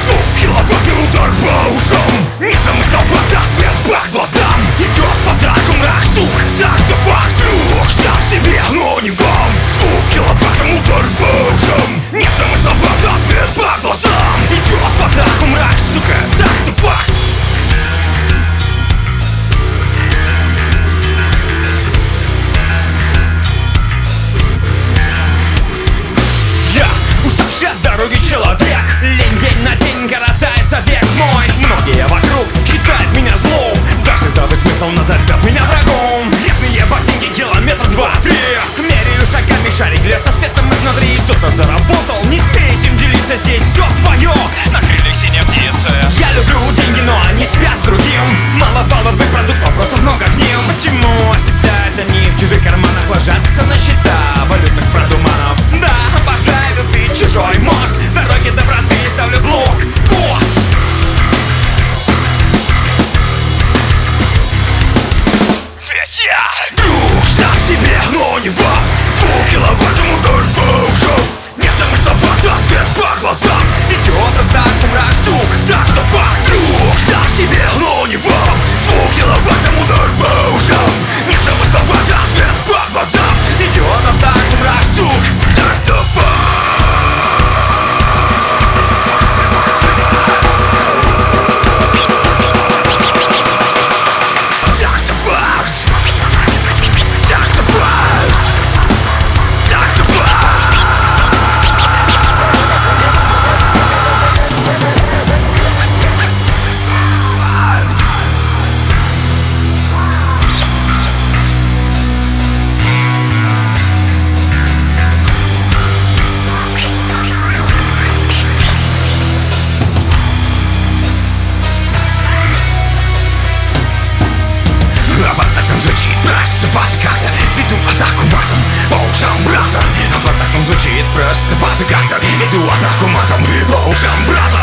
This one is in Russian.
Звук киловатт и удар по ушам. Не замысловато, свет по глазам. Идет в атаку мрак, стук, так-то факт. Друг сам себе, но не вам. Звук киловаттом, удар по ушам. Не замысловато, свет по глазам. Идет в атаку мрак, сука, так-то факт. Уставший от дороги человек, лень день на день коротается век мой. Многие вокруг считают меня злом, даже здравый смысл назовет меня врагом. Грязные ботинки, километр два-три. Меряю шагами, шарик льется светом изнутри. Что-то заработал, не смей этим делиться, здесь все твое. На крыльях синяя птица. Я люблю деньги, но они спят с другим. Мало баловых продуктов, вопросов много к ним. Почему оседают они в чужих карманах, ложатся на счета валютных продуманов? Да, обожаю любить чужой мозг. Дороги доброты ставлю блок. Пост. Ведь я друг сам себе, но не вам. Звук киловаттом, удар по ушам. Не замысловато, свет по глазам. Идет атака, мрак, стук, так-то факт. Друг сам себе, но не вам. Звук киловаттом, удар по ушам. Не замысловато, свет по глазам. Идет атака, мрак, стук, так-то факт. Как-то веду атаку матом по ушам брата. А вот так он звучит просто как-то веду атаку матом по ушам брата.